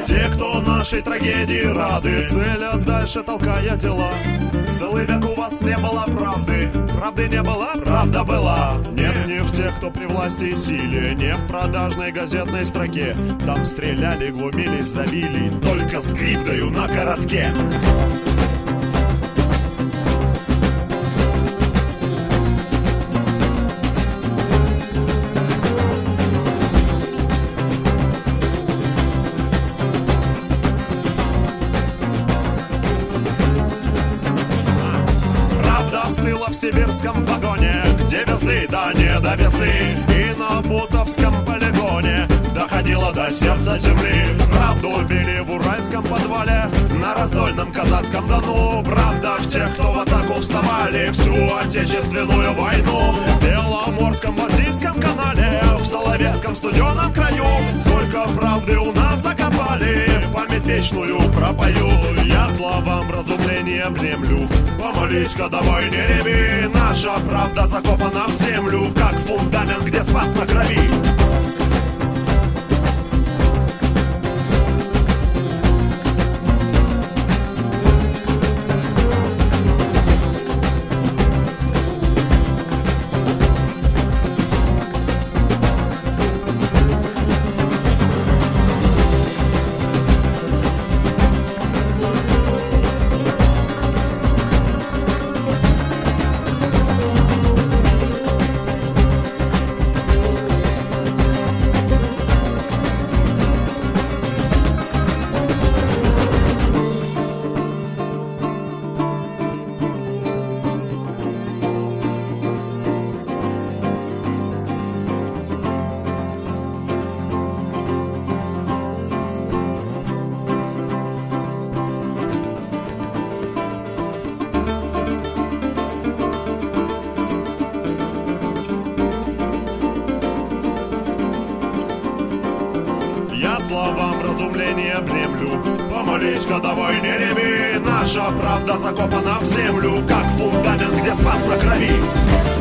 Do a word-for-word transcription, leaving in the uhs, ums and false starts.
те, кто нашей трагедии рады, целят дальше, толкая дела. Целый век у вас не было правды, правды не было, правда была. Нет, не в тех, кто при власти и силе, не в продажной газетной строке. Там стреляли, глумились, давили, только скрип даю на коротке. В сибирском вагоне, где везли, да не довезли, и на Бутовском полигоне доходило до сердца земли. Правду убили в уральском подвале, на раздольном казацком Дону. Правда в тех, кто в атаку вставали всю отечественную войну. В Беломорском, Балтийском канале, в Соловецком студеном краю. Сколько правды у нас закопали, память вечную пропою. Я словам разумления внемлю, помолись-ка, давай не реви. Наша правда закопана в землю, как фундамент, где спас на крови. Словам разумления внемлю, помолись-ка, давай не реви. Наша правда закопана в землю, как фундамент, где спас на крови.